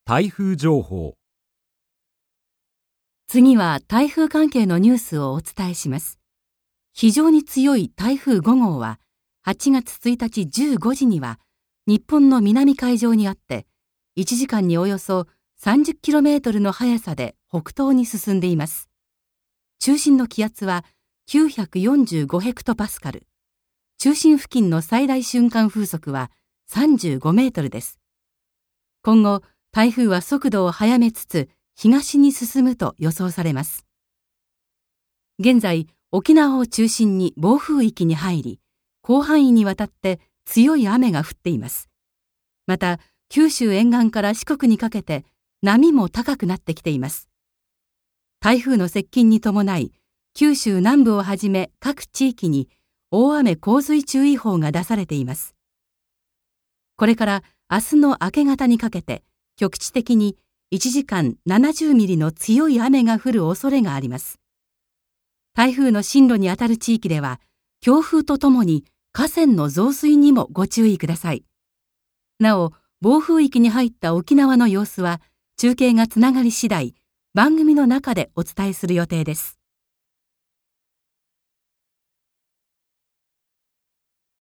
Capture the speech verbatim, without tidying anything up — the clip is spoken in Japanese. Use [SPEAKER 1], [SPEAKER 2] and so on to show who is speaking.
[SPEAKER 1] 台風情報。
[SPEAKER 2] 次は台風関係のニュースをお伝えします。非常に強い台風ご号ははちがつついたちじゅうごじには日本の南海上にあって、いちじかんにおよそ さんじゅっキロメートル の速さで北東に進んでいます。中心の気圧はきゅうひゃくよんじゅうごヘクトパスカル。中心付近の最大瞬間風速はさんじゅうごメートルです。今後、台風は速度を速めつつ東に進むと予想されます。現在、沖縄を中心に暴風域に入り、広範囲にわたって強い雨が降っています。また、九州沿岸から四国にかけて波も高くなってきています。台風の接近に伴い、九州南部をはじめ各地域に大雨洪水注意報が出されています。これから明日の明け方にかけて、局地的にいちじかんななじゅうミリの強い雨が降る恐れがあります。台風の進路にあたる地域では、強風とともに河川の増水にもご注意ください。なお、暴風域に入った沖縄の様子は、中継がつながり次第、番組の中でお伝えする予定です。